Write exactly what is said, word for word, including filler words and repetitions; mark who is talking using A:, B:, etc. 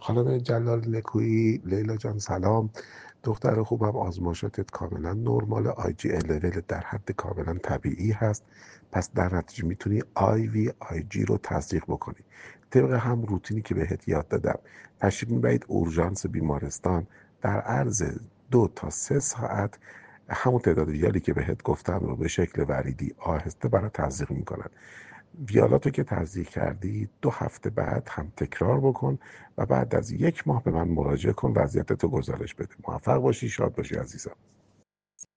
A: خانم جلال نکویی، لیلا جان سلام. دختر خوبم، آزمایشاتت کاملا نرمال، آی جی لول در حد کاملا طبیعی هست. پس در نتیجه میتونی آی وی آی جی رو تصدیق بکنی طبق هم روتینی که بهت یاد دادم. تشریف میبرید اورژانس بیمارستان. در عرض دو تا سه ساعت همون تعداد ویالی که بهت گفتم رو به شکل وریدی آهسته برای تزریق میکنن. ویالاتو که تزریق کردی دو هفته بعد هم تکرار بکن و بعد از یک ماه به من مراجعه کن، وضعیتتو گزارش بده. موفق باشی، شاد باشی عزیزم.